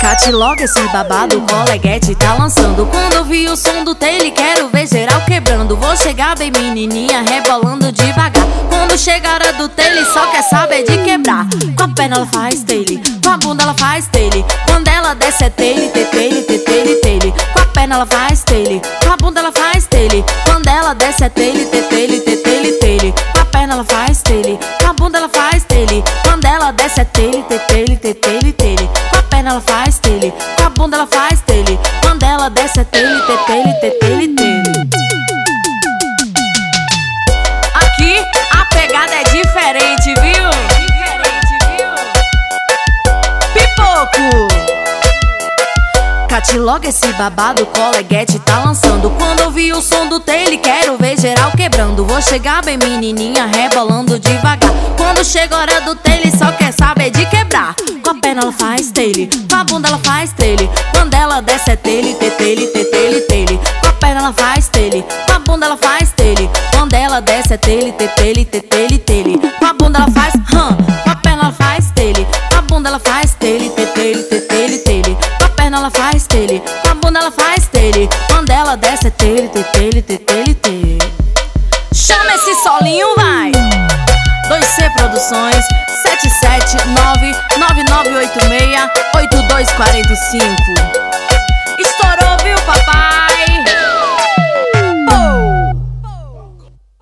Cate logo esse babado, o coleguete tá lançando. Quando eu vi o som do Taylor, quero ver geral quebrando. Vou chegar bem menininha, rebolando devagar. Quando chega a hora do Taylor, só quer saber de quebrar. Com a perna ela faz Taylor, com a bunda ela faz Taylor. Quando ela desce é Taylor, Taylor, Taylor, Taylor. Com a perna ela faz Taylor, com a bunda ela faz Taylor. Quando ela desce é Taylor, Taylor, Taylor, Taylor. Com a perna ela faz Taylor, com a bunda ela faz Taylor. Quando ela desce é Taylor, Taylor, Taylor, Taylor. Com a perna ela faz Taylor, com a bunda ela faz Taylor. Quando ela desce é Taylor, Taylor, Taylor, Taylor. Aqui a pegada é diferente, viu? Pipoco! Cate logo esse babado, o coleguete tá lançando. Quando eu vi o som do Taylor, quero ver geral quebrando. Vou chegar bem menininha, rebolando devagar. Quando chega a hora do Taylor, só quer saber de quebrar. Com a perna ela faz Taylor, com a bunda ela faz Taylor. Quando ela desce é Taylor, Taylor, Taylor, Taylor. Com a perna ela faz Taylor, com a bunda ela faz Taylor. Quando ela desce é Taylor, Taylor, Taylor, Taylor. Com a bunda ela faz, com a perna ela faz Taylor, com a bunda ela faz Taylor, Taylor, Taylor, Taylor. Com a perna ela faz Taylor, com a bunda ela faz Taylor. Quando ela desce é Taylor, Taylor, Taylor, Taylor. Chama esse solinho, vai! 2C Produções 779-9986-8245. Estourou, viu, papai?